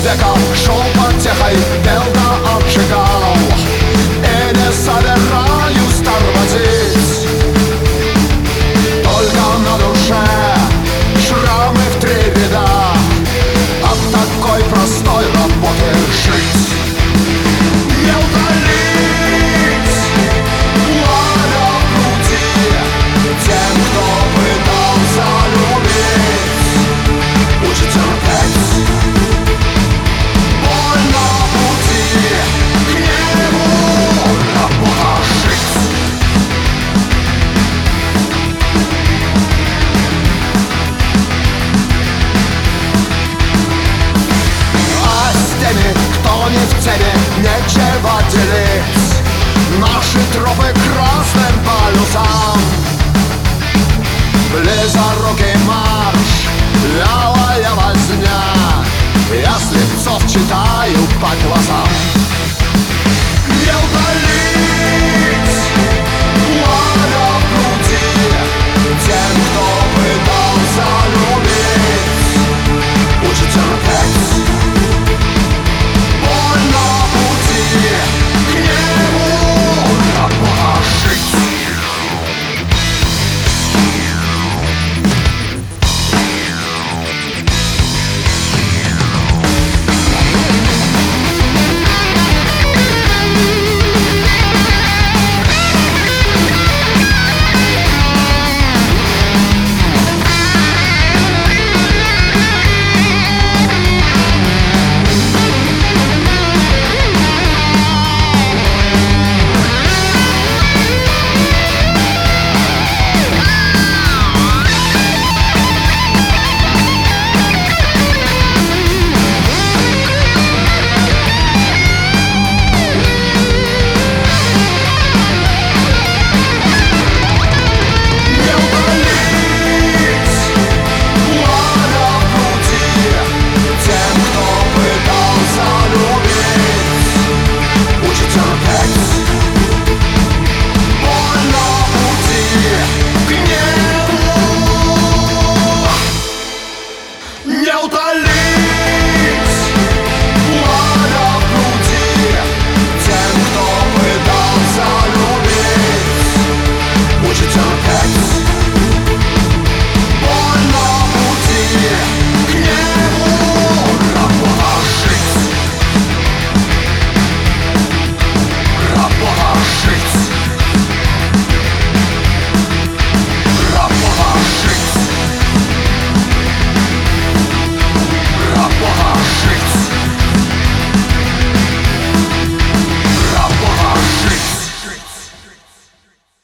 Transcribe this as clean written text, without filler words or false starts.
Człowieka szą pociechaj Delta obrzegał I nie zabierają starwadzic Только на душе шрамы в 3 ряда От такой простой работы жить Не удалить пламя в груди Тем, кто пытался любить Учит терпеть боль на пути к нему Работа жить А с теми, кто не в теме, нечего делить Наши тропы красным полюсам Близорукий марш, вялая возня Я слепцов читаю